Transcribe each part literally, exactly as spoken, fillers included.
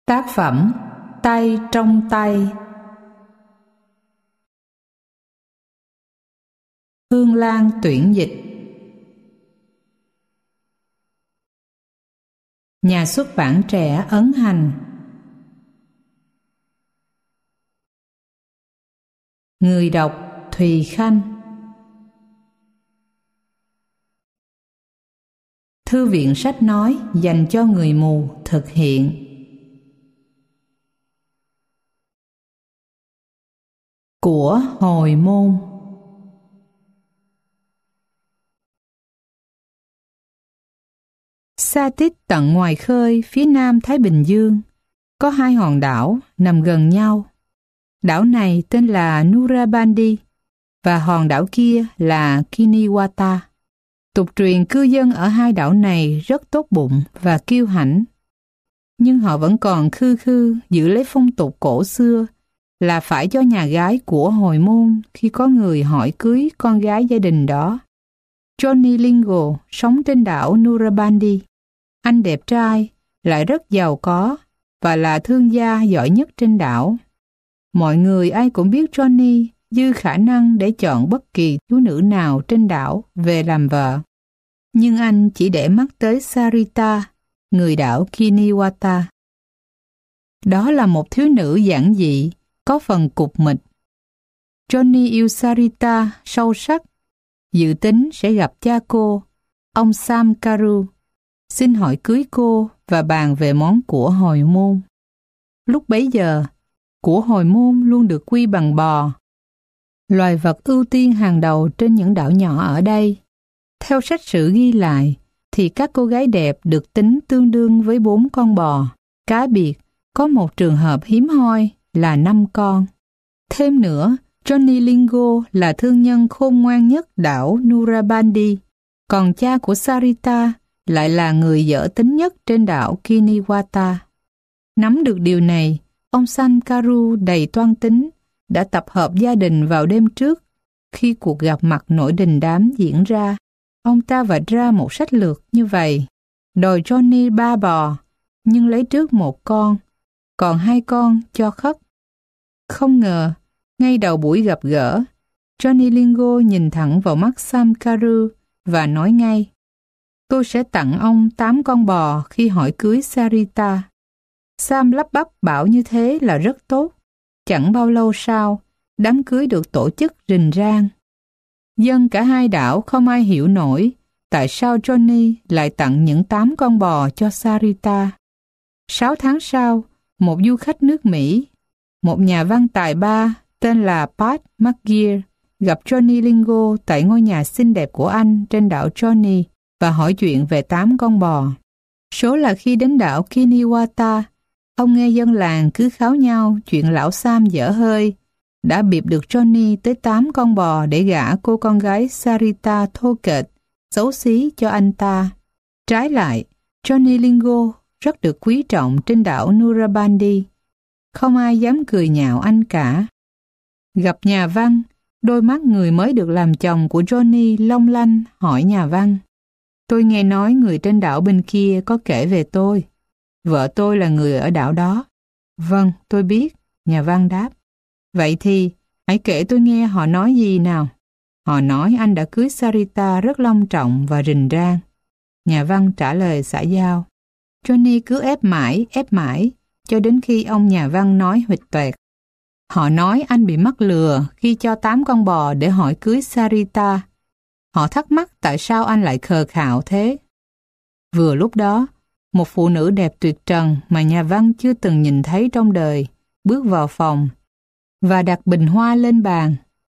Tác phẩm Tay trong tay. Hương Lan tuyển dịch. Nhà xuất bản trẻ ấn hành. Người đọc Thùy Khanh. Thư viện sách nói dành cho người mù thực hiện. Của hồi môn. Xa tít tận ngoài khơi phía nam Thái Bình Dương, có hai hòn đảo nằm gần nhau. Đảo này tên là Nurabandi và hòn đảo kia là Kiniwata. Tục truyền cư dân ở hai đảo này rất tốt bụng và kiêu hãnh. Nhưng họ vẫn còn khư khư giữ lấy phong tục cổ xưa là phải cho nhà gái của hồi môn khi có người hỏi cưới con gái gia đình đó. Johnny Lingo sống trên đảo Nurabandi. Anh đẹp trai, lại rất giàu có và là thương gia giỏi nhất trên đảo. Mọi người ai cũng biết Johnny dư khả năng để chọn bất kỳ thiếu nữ nào trên đảo về làm vợ. Nhưng anh chỉ để mắt tới Sarita, người đảo Kiniwata. Đó là một thiếu nữ giản dị, có phần cục mịch. Johnny yêu Sarita sâu sắc, dự tính sẽ gặp cha cô, ông Sam Carew, xin hỏi cưới cô và bàn về món của hồi môn. Lúc bấy giờ, của hồi môn luôn được quy bằng bò, loài vật ưu tiên hàng đầu trên những đảo nhỏ ở đây. Theo sách sử ghi lại, thì các cô gái đẹp được tính tương đương với bốn con bò. Cá biệt, có một trường hợp hiếm hoi là năm con. Thêm nữa, Johnny Lingo là thương nhân khôn ngoan nhất đảo Nurabandi, còn cha của Sarita lại là người dở tính nhất trên đảo Kiniwata. Nắm được điều này, ông Sam Carew đầy toan tính đã tập hợp gia đình vào đêm trước. Khi cuộc gặp mặt nổi đình đám diễn ra, ông ta vạch ra một sách lược như vậy: đòi Johnny ba bò, nhưng lấy trước một con, còn hai con cho khất. Không ngờ, ngay đầu buổi gặp gỡ, Johnny Lingo nhìn thẳng vào mắt Sam Carew và nói ngay: tôi sẽ tặng ông tám con bò khi hỏi cưới Sarita. Sam lắp bắp bảo như thế là rất tốt. Chẳng bao lâu sau, đám cưới được tổ chức rình rang. Dân cả hai đảo không ai hiểu nổi tại sao Johnny lại tặng những tám con bò cho Sarita. Sáu tháng sau, một du khách nước Mỹ, một nhà văn tài ba tên là Pat McGeer, gặp Johnny Lingo tại ngôi nhà xinh đẹp của anh trên đảo Johnny và hỏi chuyện về tám con bò. Số là khi đến đảo Kiniwata, ông nghe dân làng cứ kháo nhau chuyện lão Sam dở hơi, đã bịp được Johnny tới tám con bò để gả cô con gái Sarita thô kệch, xấu xí cho anh ta. Trái lại, Johnny Lingo rất được quý trọng trên đảo Nurabandi. Không ai dám cười nhạo anh cả. Gặp nhà văn, đôi mắt người mới được làm chồng của Johnny long lanh hỏi nhà văn: tôi nghe nói người trên đảo bên kia có kể về tôi. Vợ tôi là người ở đảo đó. Vâng, tôi biết, nhà văn đáp. Vậy thì, hãy kể tôi nghe họ nói gì nào. Họ nói anh đã cưới Sarita rất long trọng và rình rang. Nhà văn trả lời xã giao. Johnny cứ ép mãi, ép mãi, cho đến khi ông nhà văn nói huỵch toẹt: họ nói anh bị mắc lừa khi cho tám con bò để hỏi cưới Sarita. Họ thắc mắc tại sao anh lại khờ khạo thế. Vừa lúc đó, một phụ nữ đẹp tuyệt trần mà nhà văn chưa từng nhìn thấy trong đời bước vào phòng và đặt bình hoa lên bàn.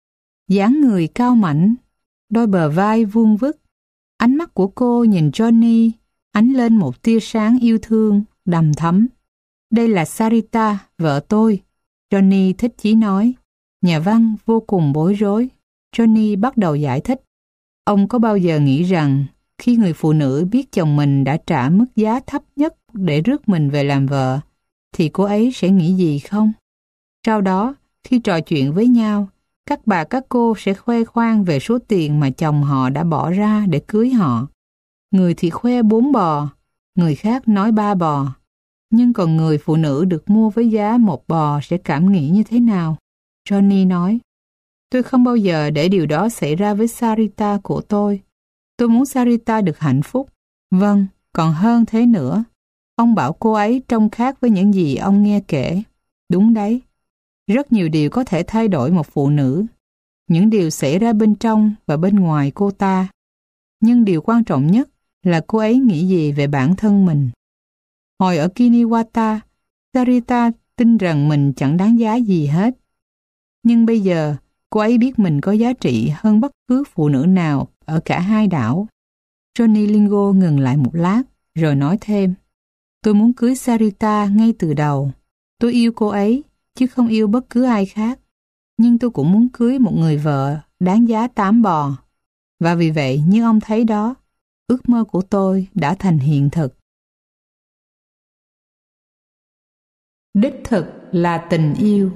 Dáng người cao mảnh, đôi bờ vai vuông vức, ánh mắt của cô nhìn Johnny ánh lên một tia sáng yêu thương đằm thắm. Đây là Sarita, vợ tôi, Johnny thích chí nói. Nhà văn vô cùng bối rối. Johnny bắt đầu giải thích. Ông có bao giờ nghĩ rằng khi người phụ nữ biết chồng mình đã trả mức giá thấp nhất để rước mình về làm vợ, thì cô ấy sẽ nghĩ gì không? Sau đó, khi trò chuyện với nhau, các bà các cô sẽ khoe khoang về số tiền mà chồng họ đã bỏ ra để cưới họ. Người thì khoe bốn bò, người khác nói ba bò. Nhưng còn người phụ nữ được mua với giá một bò sẽ cảm nghĩ như thế nào? Johnny nói, tôi không bao giờ để điều đó xảy ra với Sarita của tôi. Tôi muốn Sarita được hạnh phúc. Vâng, còn hơn thế nữa. Ông bảo cô ấy trông khác với những gì ông nghe kể. Đúng đấy. Rất nhiều điều có thể thay đổi một phụ nữ. Những điều xảy ra bên trong và bên ngoài cô ta. Nhưng điều quan trọng nhất là cô ấy nghĩ gì về bản thân mình. Hồi ở Kiniwata, Sarita tin rằng mình chẳng đáng giá gì hết. Nhưng bây giờ, cô ấy biết mình có giá trị hơn bất cứ phụ nữ nào ở cả hai đảo. Johnny Lingo ngừng lại một lát, rồi nói thêm. Tôi muốn cưới Sarita ngay từ đầu. Tôi yêu cô ấy, chứ không yêu bất cứ ai khác. Nhưng tôi cũng muốn cưới một người vợ đáng giá tám bò. Và vì vậy, như ông thấy đó, ước mơ của tôi đã thành hiện thực. Đích thực là tình yêu.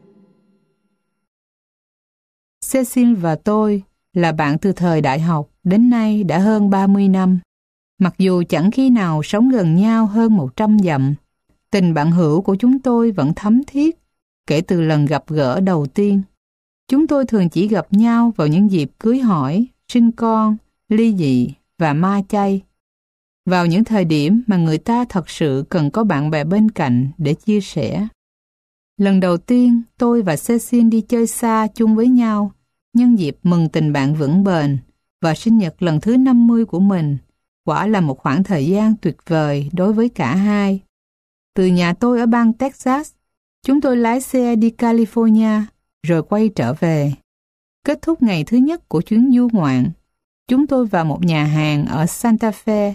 Cecil và tôi là bạn từ thời đại học đến nay đã hơn ba mươi năm. Mặc dù chẳng khi nào sống gần nhau hơn một trăm dặm, tình bạn hữu của chúng tôi vẫn thấm thiết kể từ lần gặp gỡ đầu tiên. Chúng tôi thường chỉ gặp nhau vào những dịp cưới hỏi, sinh con, ly dị và ma chay. Vào những thời điểm mà người ta thật sự cần có bạn bè bên cạnh để chia sẻ. Lần đầu tiên tôi và Cecil đi chơi xa chung với nhau nhân dịp mừng tình bạn vững bền và sinh nhật lần thứ năm mươi của mình, quả là một khoảng thời gian tuyệt vời đối với cả hai. Từ nhà tôi ở bang Texas, chúng tôi lái xe đi California rồi quay trở về. Kết thúc ngày thứ nhất của chuyến du ngoạn, chúng tôi vào một nhà hàng ở Santa Fe,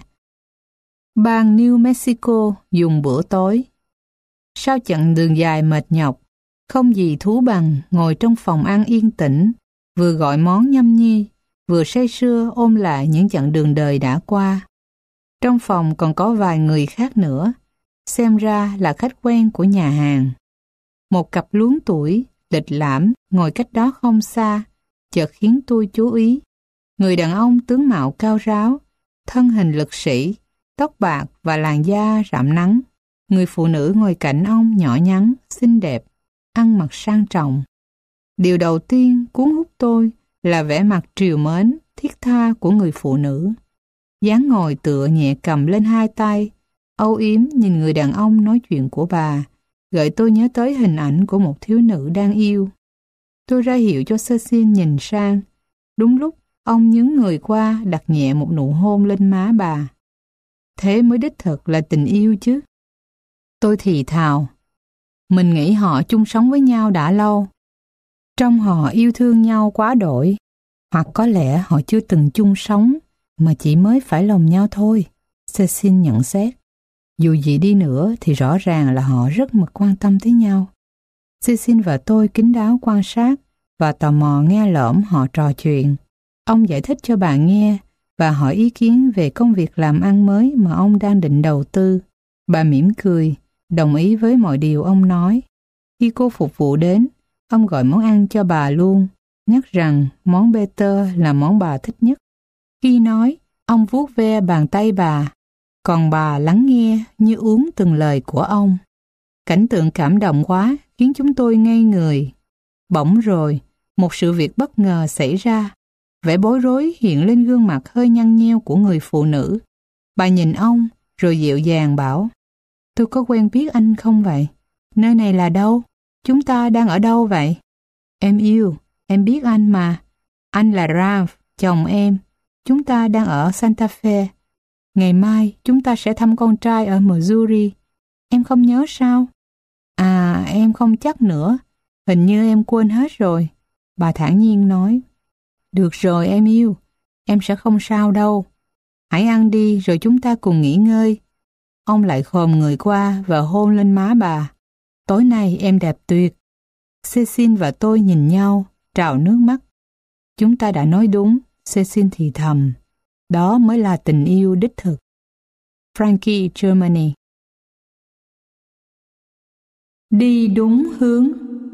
bang New Mexico dùng bữa tối. Sau chặng đường dài mệt nhọc, không gì thú bằng ngồi trong phòng ăn yên tĩnh, vừa gọi món nhâm nhi, vừa say sưa ôm lại những chặng đường đời đã qua. Trong phòng còn có vài người khác nữa, xem ra là khách quen của nhà hàng. Một cặp luống tuổi, lịch lãm, ngồi cách đó không xa, chợt khiến tôi chú ý. Người đàn ông tướng mạo cao ráo, thân hình lực sĩ, tóc bạc và làn da rám nắng. Người phụ nữ ngồi cạnh ông nhỏ nhắn, xinh đẹp, ăn mặc sang trọng. Điều đầu tiên cuốn hút tôi là vẻ mặt trìu mến, thiết tha của người phụ nữ. Dáng ngồi tựa nhẹ cầm lên hai tay, âu yếm nhìn người đàn ông nói chuyện của bà, gợi tôi nhớ tới hình ảnh của một thiếu nữ đang yêu. Tôi ra hiệu cho Cecil nhìn sang. Đúng lúc, ông nhướng người qua đặt nhẹ một nụ hôn lên má bà. Thế mới đích thực là tình yêu chứ. Tôi thì thào. Mình nghĩ họ chung sống với nhau đã lâu. Trong họ yêu thương nhau quá đổi. Hoặc có lẽ họ chưa từng chung sống, mà chỉ mới phải lòng nhau thôi, Cecil nhận xét. Dù gì đi nữa thì rõ ràng là họ rất mực quan tâm tới nhau. Cecil và tôi kín đáo quan sát và tò mò nghe lỡm họ trò chuyện. Ông giải thích cho bà nghe và hỏi ý kiến về công việc làm ăn mới mà ông đang định đầu tư. Bà mỉm cười, đồng ý với mọi điều ông nói. Khi cô phục vụ đến, ông gọi món ăn cho bà luôn, nhắc rằng món bê-tơ là món bà thích nhất. Khi nói, ông vuốt ve bàn tay bà, còn bà lắng nghe như uống từng lời của ông. Cảnh tượng cảm động quá khiến chúng tôi ngây người. Bỗng rồi, một sự việc bất ngờ xảy ra. Vẻ bối rối hiện lên gương mặt hơi nhăn nheo của người phụ nữ. Bà nhìn ông, rồi dịu dàng bảo, tôi có quen biết anh không vậy? Nơi này là đâu? Chúng ta đang ở đâu vậy? Em yêu, em biết anh mà. Anh là Ralph, chồng em. Chúng ta đang ở Santa Fe. Ngày mai chúng ta sẽ thăm con trai ở Missouri. Em không nhớ sao? À, em không chắc nữa. Hình như em quên hết rồi. Bà thản nhiên nói. Được rồi em yêu, em sẽ không sao đâu. Hãy ăn đi rồi chúng ta cùng nghỉ ngơi. Ông lại khom người qua và hôn lên má bà. Tối nay em đẹp tuyệt. Cecil và tôi nhìn nhau, trào nước mắt. Chúng ta đã nói đúng, Cecil thì thầm. Đó mới là tình yêu đích thực. Frankie, Germany. Đi đúng hướng.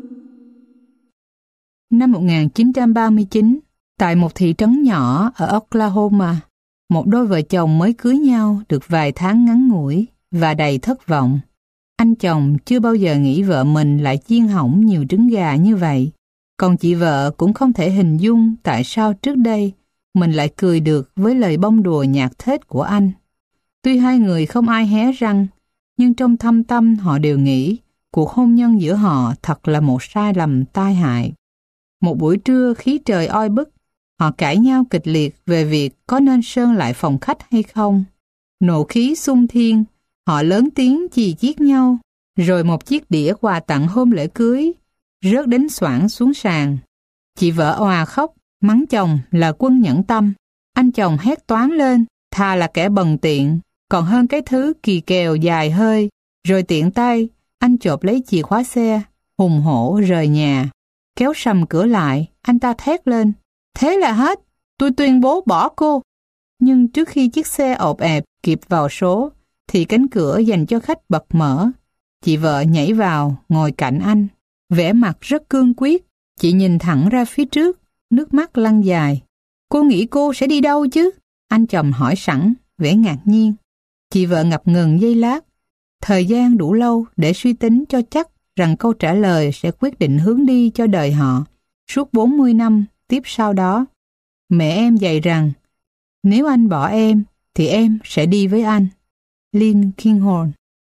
Năm một nghìn chín trăm ba mươi chín, tại một thị trấn nhỏ ở Oklahoma, một đôi vợ chồng mới cưới nhau được vài tháng ngắn ngủi và đầy thất vọng Anh chồng chưa bao giờ nghĩ vợ mình lại chiên hỏng nhiều trứng gà như vậy. Còn chị vợ cũng không thể hình dung tại sao trước đây mình lại cười được với lời bông đùa nhạt thết của anh. Tuy hai người không ai hé răng, nhưng trong thâm tâm họ đều nghĩ cuộc hôn nhân giữa họ thật là một sai lầm tai hại. Một buổi trưa khí trời oi bức, họ cãi nhau kịch liệt về việc có nên sơn lại phòng khách hay không. Nộ khí xung thiên, họ lớn tiếng chì chiết nhau, rồi một chiếc đĩa quà tặng hôm lễ cưới rớt đến xoảng xuống sàn. Chị vợ òa khóc, mắng chồng là quân nhẫn tâm. Anh chồng hét toáng lên, thà là kẻ bần tiện, còn hơn cái thứ kỳ kèo dài hơi. Rồi tiện tay, anh chộp lấy chìa khóa xe, hùng hổ rời nhà. Kéo sầm cửa lại, anh ta thét lên, thế là hết, tôi tuyên bố bỏ cô. Nhưng trước khi chiếc xe ộp ẹp kịp vào số, thì cánh cửa dành cho khách bật mở. Chị vợ nhảy vào, ngồi cạnh anh, vẻ mặt rất cương quyết. Chị nhìn thẳng ra phía trước, nước mắt lăn dài. Cô nghĩ cô sẽ đi đâu chứ? Anh chồng hỏi sẵn, vẻ ngạc nhiên. Chị vợ ngập ngừng giây lát. Thời gian đủ lâu để suy tính cho chắc rằng câu trả lời sẽ quyết định hướng đi cho đời họ suốt bốn mươi năm tiếp sau đó. Mẹ em dạy rằng, nếu anh bỏ em, thì em sẽ đi với anh. Lynn Kinghorn.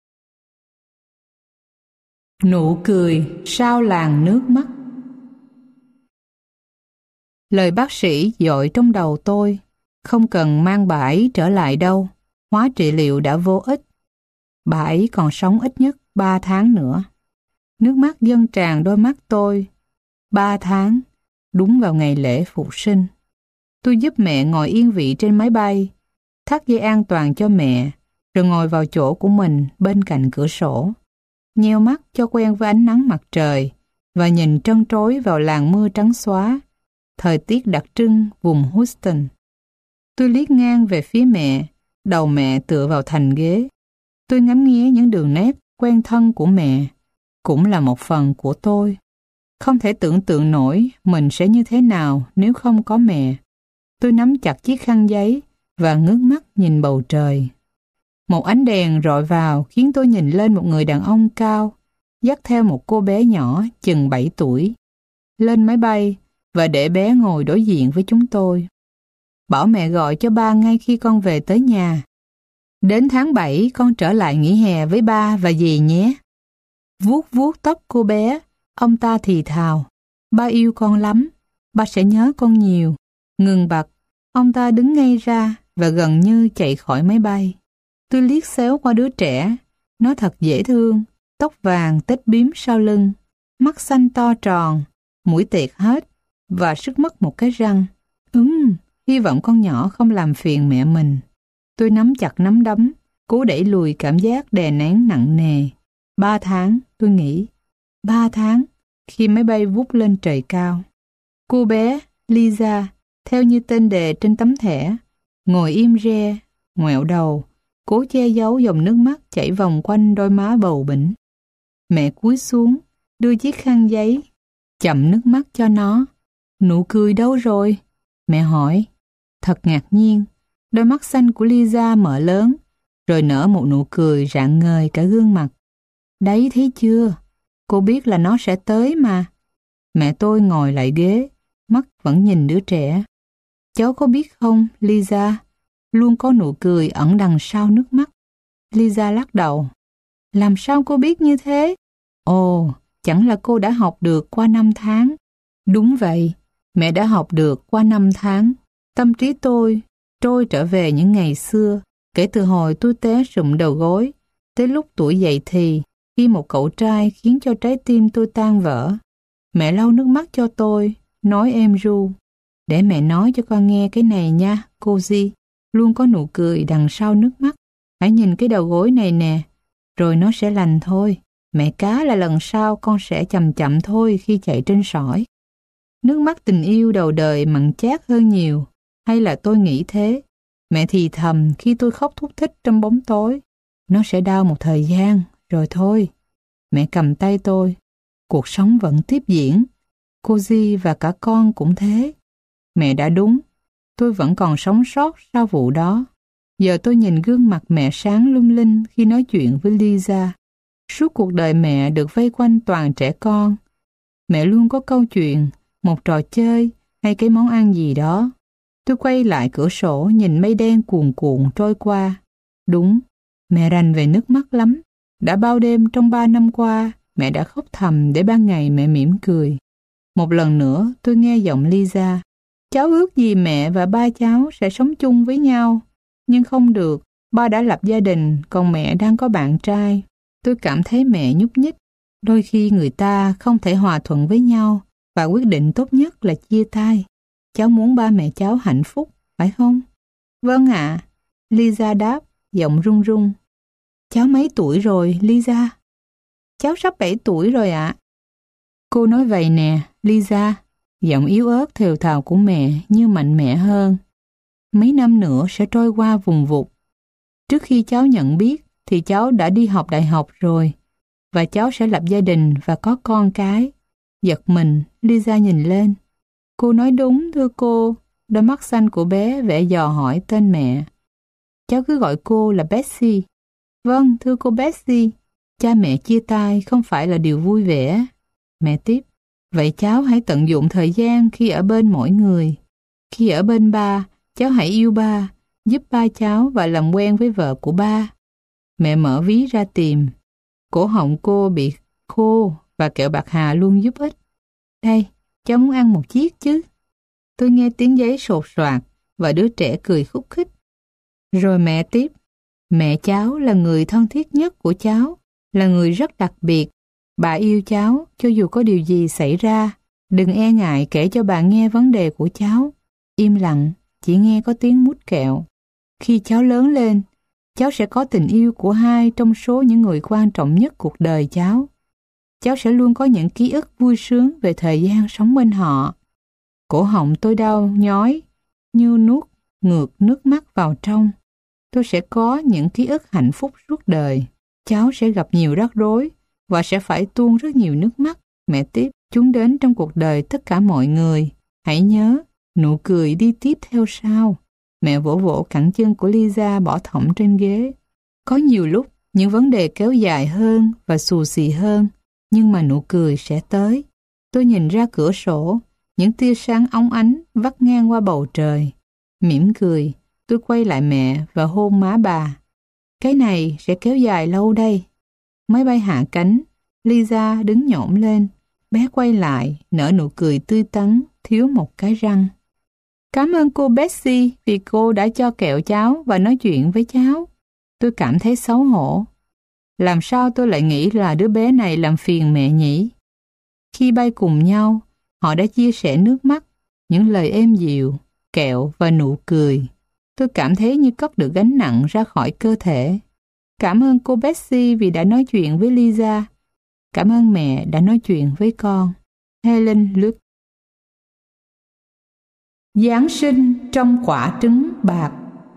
Nụ cười sau làn nước mắt. Lời bác sĩ dội trong đầu tôi, không cần mang bà ấy trở lại đâu, hóa trị liệu đã vô ích. Bà ấy còn sống ít nhất ba tháng nữa. Nước mắt dâng tràn đôi mắt tôi. Ba tháng, đúng vào ngày lễ phục sinh. Tôi giúp mẹ ngồi yên vị trên máy bay, thắt dây an toàn cho mẹ, rồi ngồi vào chỗ của mình bên cạnh cửa sổ. Nheo mắt cho quen với ánh nắng mặt trời và nhìn trân trối vào làn mưa trắng xóa, thời tiết đặc trưng vùng Houston. Tôi liếc ngang về phía mẹ, đầu mẹ tựa vào thành ghế. Tôi ngắm nghía những đường nét quen thân của mẹ, cũng là một phần của tôi. Không thể tưởng tượng nổi mình sẽ như thế nào nếu không có mẹ. Tôi nắm chặt chiếc khăn giấy và ngước mắt nhìn bầu trời. Một ánh đèn rọi vào khiến tôi nhìn lên một người đàn ông cao, dắt theo một cô bé nhỏ chừng bảy tuổi. Lên máy bay và để bé ngồi đối diện với chúng tôi. Bảo mẹ gọi cho ba ngay khi con về tới nhà. Đến tháng bảy con trở lại nghỉ hè với ba và dì nhé. Vuốt vuốt tóc cô bé, ông ta thì thào. Ba yêu con lắm, ba sẽ nhớ con nhiều. Ngừng bặt, ông ta đứng ngay ra và gần như chạy khỏi máy bay. Tôi liếc xéo qua đứa trẻ, nó thật dễ thương, tóc vàng tết bím sau lưng, mắt xanh to tròn, mũi tiệt hết và sức mất một cái răng. Ừm, hy vọng con nhỏ không làm phiền mẹ mình. Tôi nắm chặt nắm đấm, cố đẩy lùi cảm giác đè nén nặng nề. Ba tháng, tôi nghĩ. Ba tháng, khi máy bay vút lên trời cao. Cô bé, Lisa, theo như tên đề trên tấm thẻ, ngồi im re, ngoẹo đầu, cố che giấu dòng nước mắt chảy vòng quanh đôi má bầu bĩnh. Mẹ cúi xuống, đưa chiếc khăn giấy, chậm nước mắt cho nó. Nụ cười đâu rồi? Mẹ hỏi. Thật ngạc nhiên, đôi mắt xanh của Lisa mở lớn, rồi nở một nụ cười rạng ngời cả gương mặt. Đấy thấy chưa, cô biết là nó sẽ tới mà. Mẹ tôi ngồi lại ghế, mắt vẫn nhìn đứa trẻ. Cháu có biết không, Lisa, luôn có nụ cười ẩn đằng sau nước mắt. Lisa lắc đầu. Làm sao cô biết như thế? Ồ, chẳng là cô đã học được qua năm tháng. Đúng vậy, mẹ đã học được qua năm tháng. Tâm trí tôi trôi trở về những ngày xưa, kể từ hồi tôi té rụng đầu gối, tới lúc tuổi dậy thì, khi một cậu trai khiến cho trái tim tôi tan vỡ. Mẹ lau nước mắt cho tôi, nói êm ru. Để mẹ nói cho con nghe cái này nha, cô Di. Luôn có nụ cười đằng sau nước mắt. Hãy nhìn cái đầu gối này nè, rồi nó sẽ lành thôi. Mẹ cá là lần sau con sẽ chậm chậm thôi khi chạy trên sỏi. Nước mắt tình yêu đầu đời mặn chát hơn nhiều. Hay là tôi nghĩ thế? Mẹ thì thầm khi tôi khóc thút thít trong bóng tối. Nó sẽ đau một thời gian, rồi thôi. Mẹ cầm tay tôi. Cuộc sống vẫn tiếp diễn. Cô Di và cả con cũng thế. Mẹ đã đúng. Tôi vẫn còn sống sót sau vụ đó. Giờ tôi nhìn gương mặt mẹ sáng lung linh khi nói chuyện với Lisa. Suốt cuộc đời mẹ được vây quanh toàn trẻ con. Mẹ luôn có câu chuyện, một trò chơi hay cái món ăn gì đó. Tôi quay lại cửa sổ nhìn mây đen cuồn cuộn trôi qua. Đúng, mẹ rành về nước mắt lắm. Đã bao đêm trong ba năm qua, mẹ đã khóc thầm để ban ngày mẹ mỉm cười. Một lần nữa tôi nghe giọng Lisa. Cháu ước gì mẹ và ba cháu sẽ sống chung với nhau. Nhưng không được, ba đã lập gia đình, còn mẹ đang có bạn trai. Tôi cảm thấy mẹ nhúc nhích. Đôi khi người ta không thể hòa thuận với nhau và quyết định tốt nhất là chia tay. Cháu muốn ba mẹ cháu hạnh phúc, phải không? Vâng ạ, à. Lisa đáp, giọng run run. Cháu mấy tuổi rồi, Lisa? Cháu sắp bảy tuổi rồi ạ. À. Cô nói vậy nè, Lisa. Giọng yếu ớt thều thào của mẹ như mạnh mẽ hơn. Mấy năm nữa sẽ trôi qua vùng vụt. Trước khi cháu nhận biết thì cháu đã đi học đại học rồi. Và cháu sẽ lập gia đình và có con cái. Giật mình, Lisa nhìn lên. Cô nói đúng, thưa cô. Đôi mắt xanh của bé vẻ dò hỏi tên mẹ. Cháu cứ gọi cô là Betsy. Vâng, thưa cô Betsy. Cha mẹ chia tay không phải là điều vui vẻ. Mẹ tiếp. Vậy cháu hãy tận dụng thời gian khi ở bên mỗi người. Khi ở bên ba, cháu hãy yêu ba, giúp ba cháu và làm quen với vợ của ba. Mẹ mở ví ra tìm. Cổ họng cô bị khô và kẹo bạc hà luôn giúp ích. Đây, cháu muốn ăn một chiếc chứ? Tôi nghe tiếng giấy sột soạt và đứa trẻ cười khúc khích. Rồi mẹ tiếp. Mẹ cháu là người thân thiết nhất của cháu, là người rất đặc biệt. Bà yêu cháu cho dù có điều gì xảy ra. Đừng e ngại kể cho bà nghe vấn đề của cháu. Im lặng, chỉ nghe có tiếng mút kẹo. Khi cháu lớn lên, cháu sẽ có tình yêu của hai trong số những người quan trọng nhất cuộc đời cháu. Cháu sẽ luôn có những ký ức vui sướng về thời gian sống bên họ. Cổ họng tôi đau nhói, như nuốt ngược nước mắt vào trong. Tôi sẽ có những ký ức hạnh phúc suốt đời. Cháu sẽ gặp nhiều rắc rối và sẽ phải tuôn rất nhiều nước mắt. Mẹ tiếp, chúng đến trong cuộc đời tất cả mọi người. Hãy nhớ, nụ cười đi tiếp theo sau. Mẹ vỗ vỗ cẳng chân của Lisa bỏ thõng trên ghế. Có nhiều lúc, những vấn đề kéo dài hơn và xù xì hơn, nhưng mà nụ cười sẽ tới. Tôi nhìn ra cửa sổ, những tia sáng óng ánh vắt ngang qua bầu trời. Mỉm cười, tôi quay lại mẹ và hôn má bà. Cái này sẽ kéo dài lâu đây. Máy bay hạ cánh, Lisa đứng nhổm lên. Bé quay lại, nở nụ cười tươi tắn, thiếu một cái răng. Cảm ơn cô Betsy vì cô đã cho kẹo cháu và nói chuyện với cháu. Tôi cảm thấy xấu hổ. Làm sao tôi lại nghĩ là đứa bé này làm phiền mẹ nhỉ? Khi bay cùng nhau, họ đã chia sẻ nước mắt, những lời êm dịu, kẹo và nụ cười. Tôi cảm thấy như cất được gánh nặng ra khỏi cơ thể. Cảm ơn cô Betsy vì đã nói chuyện với Lisa. Cảm ơn mẹ đã nói chuyện với con. Helen Luke. Giáng sinh trong quả trứng bạc.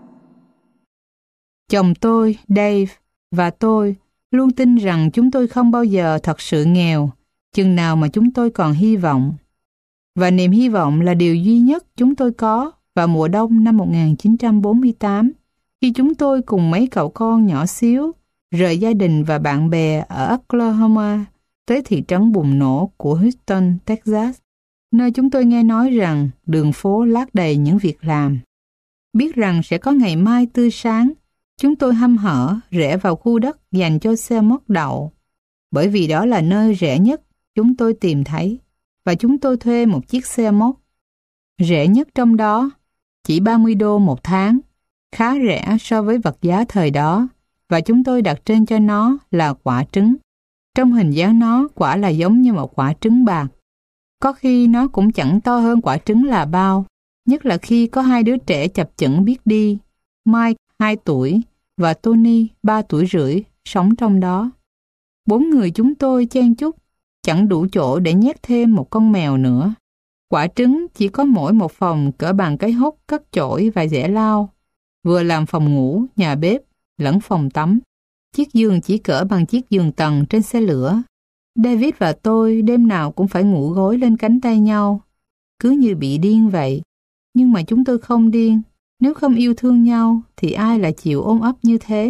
Chồng tôi, Dave, và tôi luôn tin rằng chúng tôi không bao giờ thật sự nghèo, chừng nào mà chúng tôi còn hy vọng. Và niềm hy vọng là điều duy nhất chúng tôi có vào mùa đông năm một nghìn chín trăm bốn mươi tám, khi chúng tôi cùng mấy cậu con nhỏ xíu rời gia đình và bạn bè ở Oklahoma tới thị trấn bùng nổ của Houston, Texas, nơi chúng tôi nghe nói rằng đường phố lát đầy những việc làm. Biết rằng sẽ có ngày mai tươi sáng, chúng tôi hăm hở rẽ vào khu đất dành cho xe móc đậu, bởi vì đó là nơi rẻ nhất chúng tôi tìm thấy, và chúng tôi thuê một chiếc xe móc. Rẻ nhất trong đó, chỉ ba mươi đô một tháng, khá rẻ so với vật giá thời đó, và chúng tôi đặt trên cho nó là quả trứng. Trong hình dáng nó quả là giống như một quả trứng bạc. Có khi nó cũng chẳng to hơn quả trứng là bao, nhất là khi có hai đứa trẻ chập chững biết đi, Mike hai tuổi và Tony ba tuổi rưỡi sống trong đó. Bốn người chúng tôi chen chúc, chẳng đủ chỗ để nhét thêm một con mèo nữa. Quả trứng chỉ có mỗi một phòng cỡ bằng cái hốc cất chổi và dẻ lau, vừa làm phòng ngủ, nhà bếp, lẫn phòng tắm. Chiếc giường chỉ cỡ bằng chiếc giường tầng trên xe lửa. David và tôi đêm nào cũng phải ngủ gối lên cánh tay nhau, cứ như bị điên vậy. Nhưng mà chúng tôi không điên. Nếu không yêu thương nhau thì ai lại chịu ôm ấp như thế?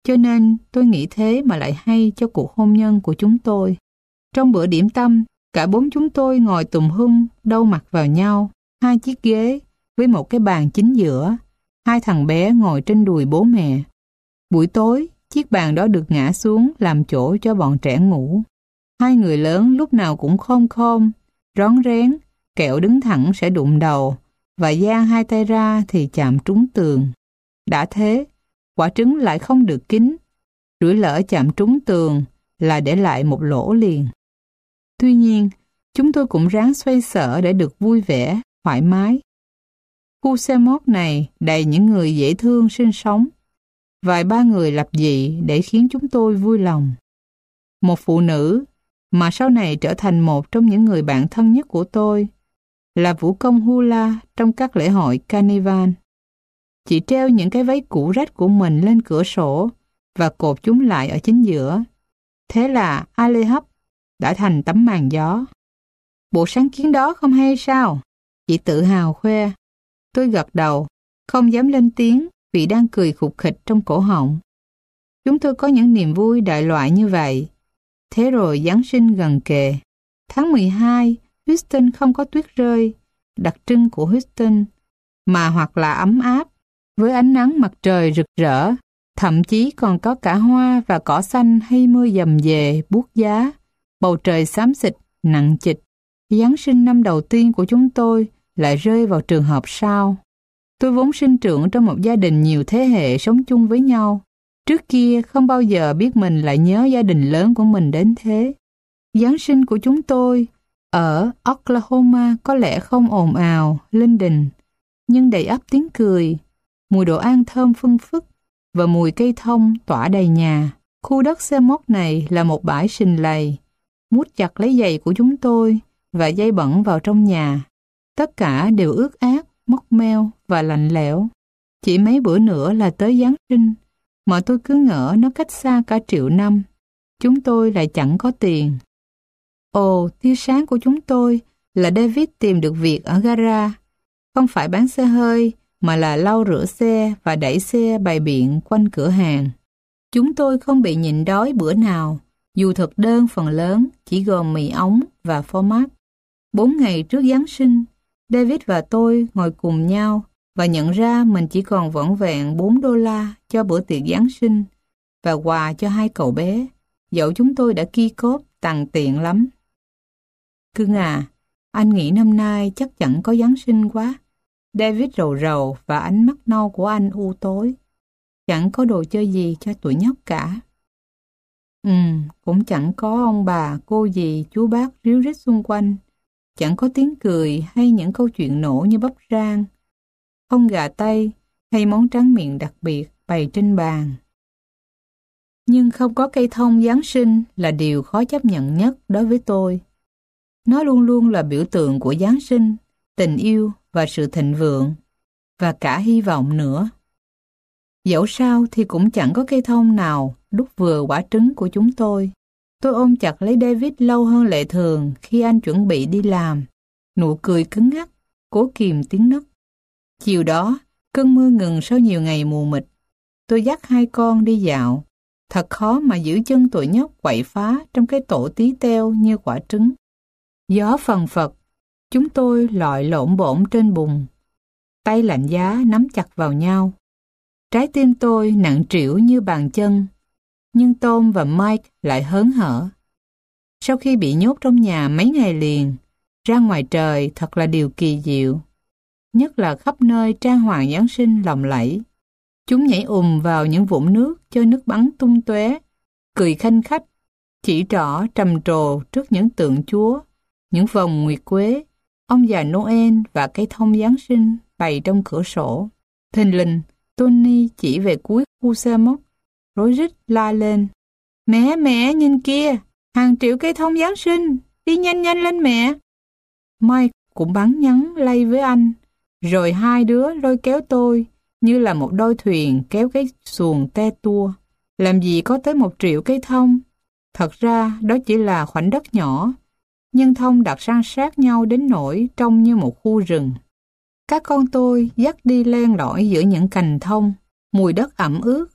Cho nên tôi nghĩ thế mà lại hay cho cuộc hôn nhân của chúng tôi. Trong bữa điểm tâm, cả bốn chúng tôi ngồi tùm hum, đâu mặt vào nhau, hai chiếc ghế với một cái bàn chính giữa, hai thằng bé ngồi trên đùi bố mẹ. Buổi tối, chiếc bàn đó được ngã xuống làm chỗ cho bọn trẻ ngủ. Hai người lớn lúc nào cũng khom khom, rón rén, kẻo đứng thẳng sẽ đụng đầu, và dang hai tay ra thì chạm trúng tường. Đã thế, quả trứng lại không được kín, rủi lỡ chạm trúng tường là để lại một lỗ liền. Tuy nhiên, chúng tôi cũng ráng xoay sở để được vui vẻ, thoải mái. Khu xe mốt này đầy những người dễ thương sinh sống. Vài ba người lập dị để khiến chúng tôi vui lòng. Một phụ nữ mà sau này trở thành một trong những người bạn thân nhất của tôi là vũ công hula trong các lễ hội carnival. Chị treo những cái váy cũ rách của mình lên cửa sổ và cột chúng lại ở chính giữa. Thế là Alehub đã thành tấm màn gió. Bộ sáng kiến đó không hay sao? Chị tự hào khoe. Tôi gật đầu, không dám lên tiếng vì đang cười khục khịch trong cổ họng. Chúng tôi có những niềm vui đại loại như vậy. Thế rồi Giáng sinh gần kề. Tháng mười hai, Houston không có tuyết rơi, đặc trưng của Houston, mà hoặc là ấm áp, với ánh nắng mặt trời rực rỡ, thậm chí còn có cả hoa và cỏ xanh hay mưa dầm dề, buốt giá, bầu trời xám xịt, nặng trịch. Giáng sinh năm đầu tiên của chúng tôi lại rơi vào trường hợp sau. Tôi vốn sinh trưởng trong một gia đình nhiều thế hệ sống chung với nhau. Trước kia không bao giờ biết mình lại nhớ gia đình lớn của mình đến thế. Giáng sinh của chúng tôi ở Oklahoma có lẽ không ồn ào, linh đình, nhưng đầy ắp tiếng cười, mùi đồ ăn thơm phưng phức và mùi cây thông tỏa đầy nhà. Khu đất xe mốt này là một bãi sình lầy, mút chặt lấy giày của chúng tôi và dây bẩn vào trong nhà. Tất cả đều ướt át, mốc meo và lạnh lẽo. Chỉ mấy bữa nữa là tới Giáng sinh, mà tôi cứ ngỡ nó cách xa cả triệu năm. Chúng tôi lại chẳng có tiền. Ồ, tia sáng của chúng tôi là David tìm được việc ở gara. Không phải bán xe hơi, mà là lau rửa xe và đẩy xe bày biện quanh cửa hàng. Chúng tôi không bị nhịn đói bữa nào, dù thực đơn phần lớn chỉ gồm mì ống và phô mát. Bốn ngày trước Giáng sinh, David và tôi ngồi cùng nhau và nhận ra mình chỉ còn vỏn vẹn bốn đô la cho bữa tiệc Giáng sinh và quà cho hai cậu bé, dẫu chúng tôi đã ki cóp tằn tiện lắm. Cưng à, anh nghĩ năm nay chắc chẳng có Giáng sinh quá. David rầu rầu và ánh mắt nâu của anh u tối. Chẳng có đồ chơi gì cho tụi nhóc cả. Ừ, cũng chẳng có ông bà, cô dì, chú bác ríu rít xung quanh. Chẳng có tiếng cười hay những câu chuyện nổ như bắp rang, không gà tây hay món tráng miệng đặc biệt bày trên bàn. Nhưng không có cây thông Giáng sinh là điều khó chấp nhận nhất đối với tôi. Nó luôn luôn là biểu tượng của Giáng sinh, tình yêu và sự thịnh vượng, và cả hy vọng nữa. Dẫu sao thì cũng chẳng có cây thông nào đúc vừa quả trứng của chúng tôi. Tôi ôm chặt lấy David lâu hơn lệ thường khi anh chuẩn bị đi làm. Nụ cười cứng ngắc, cố kìm tiếng nấc. Chiều đó, cơn mưa ngừng sau nhiều ngày mù mịt. Tôi dắt hai con đi dạo. Thật khó mà giữ chân tụi nhóc quậy phá trong cái tổ tí teo như quả trứng. Gió phần phật, chúng tôi lọi lộn bổn trên bùn. Tay lạnh giá nắm chặt vào nhau. Trái tim tôi nặng trĩu như bàn chân. Nhưng Tom và Mike lại hớn hở. Sau khi bị nhốt trong nhà mấy ngày liền, ra ngoài trời thật là điều kỳ diệu. Nhất là khắp nơi trang hoàng Giáng sinh lộng lẫy. Chúng nhảy ùm vào những vũng nước cho nước bắn tung tóe, cười khanh khách, chỉ trỏ trầm trồ trước những tượng Chúa, những vòng nguyệt quế, ông già Noel và cây thông Giáng sinh bày trong cửa sổ. Thình lình, Tony chỉ về cuối khu xe mốc, rối rít la lên. Mẹ, mẹ, nhìn kia, hàng triệu cây thông Giáng sinh, đi nhanh nhanh lên mẹ. Mike cũng bắn nhắn lay với anh, rồi hai đứa lôi kéo tôi như là một đôi thuyền kéo cái xuồng te tua. Làm gì có tới một triệu cây thông. Thật ra đó chỉ là khoảnh đất nhỏ, nhưng thông đặt san sát nhau đến nỗi trông như một khu rừng. Các con tôi dắt đi len lỏi giữa những cành thông, mùi đất ẩm ướt,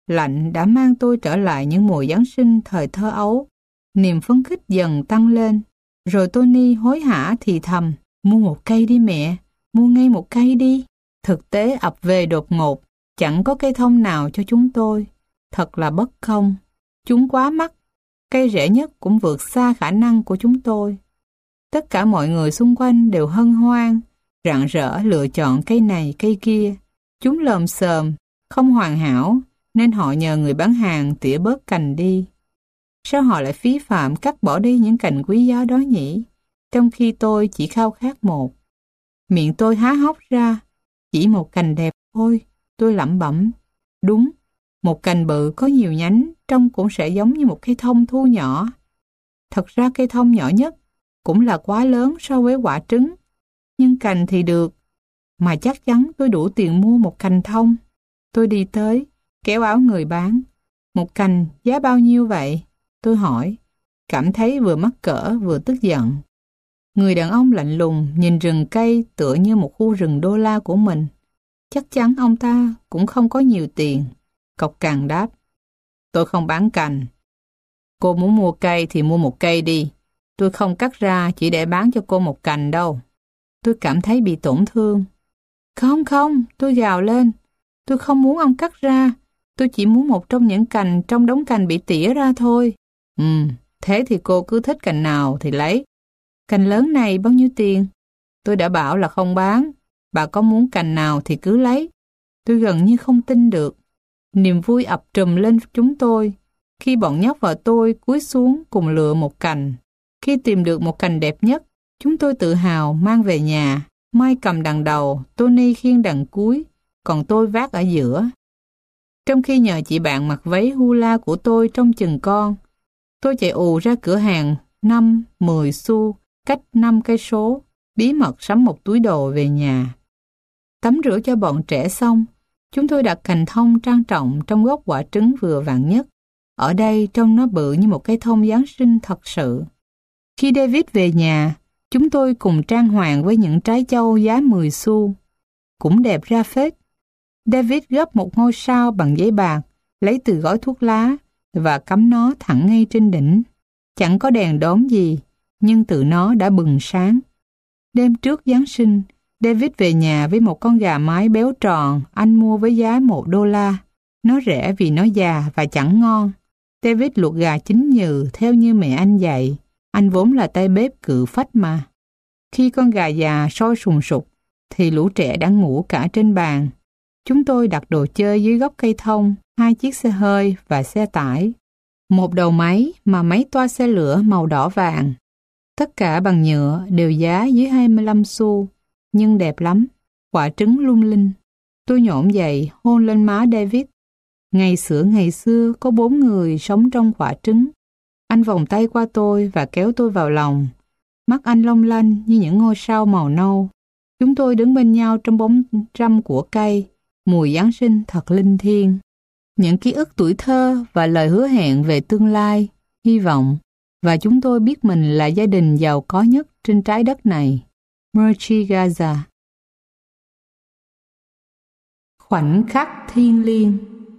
lạnh đã mang tôi trở lại những mùa Giáng sinh thời thơ ấu. Niềm phấn khích dần tăng lên. Rồi Tony hối hả thì thầm, mua một cây đi mẹ, mua ngay một cây đi. Thực tế ập về đột ngột, chẳng có cây thông nào cho chúng tôi. Thật là bất công. Chúng quá mắc. Cây rẻ nhất cũng vượt xa khả năng của chúng tôi. Tất cả mọi người xung quanh đều hân hoan, rạng rỡ lựa chọn cây này cây kia. Chúng lồm xồm, không hoàn hảo, nên họ nhờ người bán hàng tỉa bớt cành đi. Sao họ lại phí phạm cắt bỏ đi những cành quý giá đó nhỉ? Trong khi tôi chỉ khao khát một. Miệng tôi há hốc ra, chỉ một cành đẹp thôi, tôi lẩm bẩm. Đúng, một cành bự có nhiều nhánh, trông cũng sẽ giống như một cây thông thu nhỏ. Thật ra cây thông nhỏ nhất cũng là quá lớn so với quả trứng. Nhưng cành thì được, mà chắc chắn tôi đủ tiền mua một cành thông. Tôi đi tới, kéo áo người bán. Một cành giá bao nhiêu vậy? Tôi hỏi, cảm thấy vừa mắc cỡ vừa tức giận. Người đàn ông lạnh lùng nhìn rừng cây tựa như một khu rừng đô la của mình. Chắc chắn ông ta cũng không có nhiều tiền. Cộc cằn đáp, tôi không bán cành. Cô muốn mua cây thì mua một cây đi. Tôi không cắt ra chỉ để bán cho cô một cành đâu. Tôi cảm thấy bị tổn thương. Không không, tôi gào lên. Tôi không muốn ông cắt ra. Tôi chỉ muốn một trong những cành trong đống cành bị tỉa ra thôi. Ừ, thế thì cô cứ thích cành nào thì lấy. Cành lớn này bao nhiêu tiền? Tôi đã bảo là không bán. Bà có muốn cành nào thì cứ lấy. Tôi gần như không tin được. Niềm vui ập trùm lên chúng tôi khi bọn nhóc và tôi cúi xuống cùng lựa một cành. Khi tìm được một cành đẹp nhất, chúng tôi tự hào mang về nhà. Mai cầm đằng đầu, Tony khiêng đằng cuối, còn tôi vác ở giữa. Trong khi nhờ chị bạn mặc váy hula của tôi trông chừng con, tôi chạy ù ra cửa hàng năm, mười xu, cách năm cây số, bí mật sắm một túi đồ về nhà. Tắm rửa cho bọn trẻ xong, chúng tôi đặt cành thông trang trọng trong gốc quả trứng vừa vặn nhất. Ở đây trông nó bự như một cây thông Giáng sinh thật sự. Khi David về nhà, chúng tôi cùng trang hoàng với những trái châu giá mười xu. Cũng đẹp ra phết. David gấp một ngôi sao bằng giấy bạc, lấy từ gói thuốc lá và cắm nó thẳng ngay trên đỉnh. Chẳng có đèn đóm gì, nhưng tự nó đã bừng sáng. Đêm trước Giáng sinh, David về nhà với một con gà mái béo tròn anh mua với giá một đô la. Nó rẻ vì nó già và chẳng ngon. David luộc gà chín nhừ theo như mẹ anh dạy. Anh vốn là tay bếp cự phách mà. Khi con gà già sôi sùng sục, thì lũ trẻ đã ngủ cả trên bàn. Chúng tôi đặt đồ chơi dưới gốc cây thông, hai chiếc xe hơi và xe tải. Một đầu máy mà máy toa xe lửa màu đỏ vàng. Tất cả bằng nhựa đều giá dưới hai mươi lăm xu, nhưng đẹp lắm, quả trứng lung linh. Tôi nhổm dậy hôn lên má David. Ngày xưa ngày xưa có bốn người sống trong quả trứng. Anh vòng tay qua tôi và kéo tôi vào lòng. Mắt anh long lanh như những ngôi sao màu nâu. Chúng tôi đứng bên nhau trong bóng râm của cây. Mùi Giáng sinh thật linh thiêng. Những ký ức tuổi thơ và lời hứa hẹn về tương lai, hy vọng. Và chúng tôi biết mình là gia đình giàu có nhất trên trái đất này. Mercy Gaza. Khoảnh khắc thiêng liêng.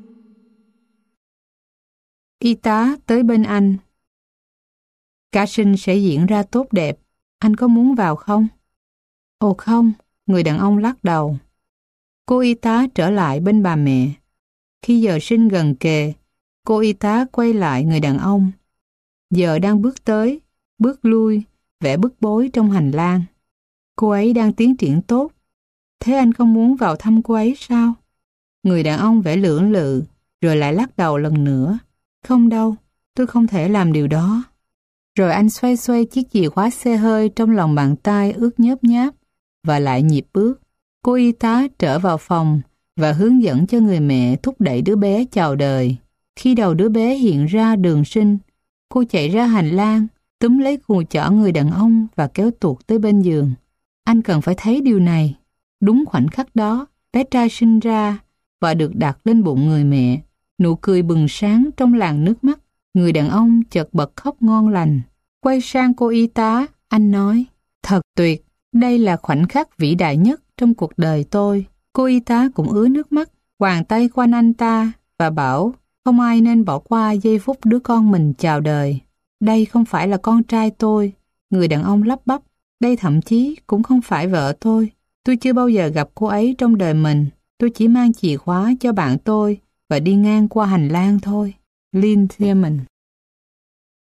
Y tá tới bên anh. Ca sinh sẽ diễn ra tốt đẹp. Anh có muốn vào không? Ồ không, người đàn ông lắc đầu. Cô y tá trở lại bên bà mẹ. Khi giờ sinh gần kề, cô y tá quay lại người đàn ông. Giờ đang bước tới, bước lui, vẻ bức bối trong hành lang. Cô ấy đang tiến triển tốt. Thế anh không muốn vào thăm cô ấy sao? Người đàn ông vẻ lưỡng lự, rồi lại lắc đầu lần nữa. Không đâu, tôi không thể làm điều đó. Rồi anh xoay xoay chiếc chìa khóa xe hơi trong lòng bàn tay ướt nhớp nháp và lại nhịp bước. Cô y tá trở vào phòng và hướng dẫn cho người mẹ thúc đẩy đứa bé chào đời. Khi đầu đứa bé hiện ra đường sinh, cô chạy ra hành lang, túm lấy cùi chỏ người đàn ông và kéo tuột tới bên giường. Anh cần phải thấy điều này. Đúng khoảnh khắc đó, bé trai sinh ra và được đặt lên bụng người mẹ. Nụ cười bừng sáng trong làn nước mắt. Người đàn ông chợt bật khóc ngon lành. Quay sang cô y tá, anh nói, thật tuyệt, đây là khoảnh khắc vĩ đại nhất trong cuộc đời tôi. Cô y tá cũng ứa nước mắt, quàng tay quanh anh ta và bảo không ai nên bỏ qua giây phút đứa con mình chào đời. Đây không phải là con trai tôi, người đàn ông lắp bắp. Đây thậm chí cũng không phải vợ tôi. Tôi chưa bao giờ gặp cô ấy trong đời mình. Tôi chỉ mang chìa khóa cho bạn tôi và đi ngang qua hành lang thôi. Lynn Thierman.